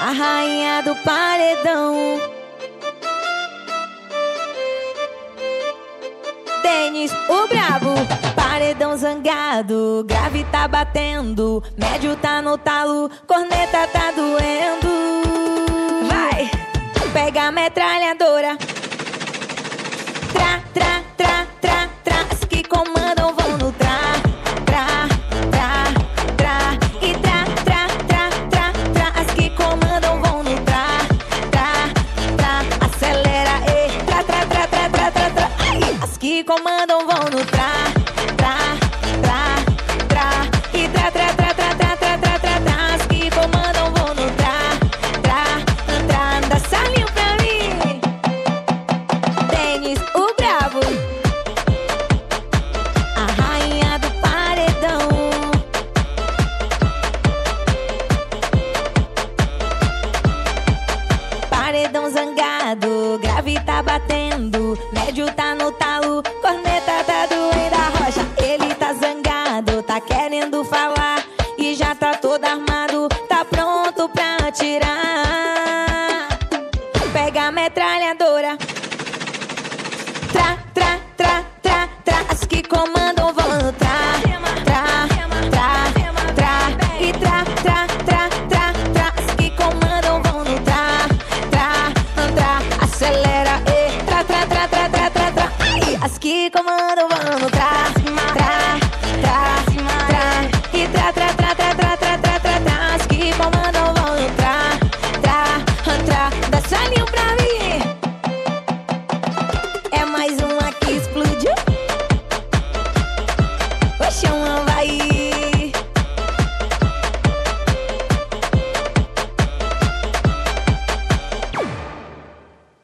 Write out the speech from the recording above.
a rainha do paredão. Denis, o brabo, paredão zangado, grave tá batendo, médio tá no talo, corneta tá doendo. Vai, pega a metralhadora, tra, tra, tra, tra, tra, que comanda.